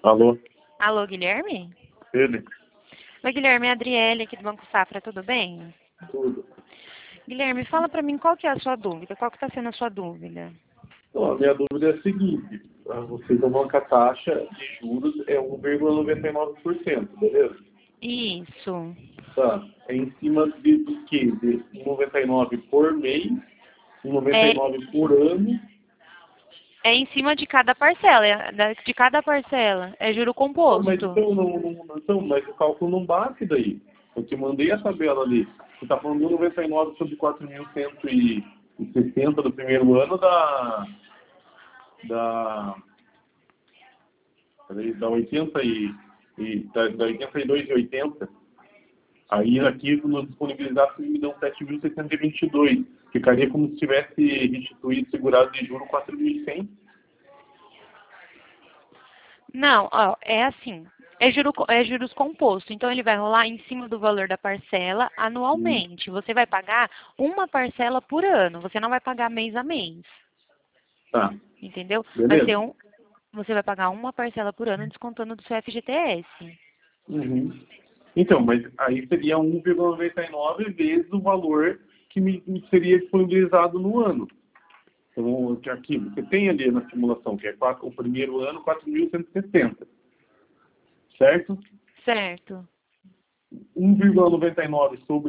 Alô? Alô, Guilherme? Ele? Oi, Guilherme, é a Adriele aqui do Banco Safra, tudo bem? Tudo. Guilherme, fala pra mim qual que é a sua dúvida, qual que tá sendo a sua dúvida? Então, a minha dúvida é a seguinte. Vocês vão que a taxa de juros é 1,99%, beleza? Isso. Tá. É em cima do quê? De 1,99 por mês, É, 1,99 por ano. é em cima de cada parcela, de cada parcela. É juro Não, mas composto. mas o cálculo não bate daí. Eu te mandei a tabela ali. Você está falando de 1,99 sobre 4.160 do primeiro ano da peraí, da 80 da 82,80. Aí aqui nos disponibilizados me dão 7.622. Ficaria como se tivesse restituído segurado de juro 4.100. Não, ó, é assim. É juros composto. Então ele vai rolar em cima do valor da parcela anualmente. Você vai pagar uma parcela por ano. Você não vai pagar mês a mês. Tá, Entendeu? beleza. Você vai pagar uma parcela por ano descontando do seu FGTS. Uhum. Então, mas aí seria 1,99 vezes o valor que me seria disponibilizado no ano. Então, aqui, você tem ali na simulação, que é o primeiro ano, 4.160, certo? Certo. 1,99 sobre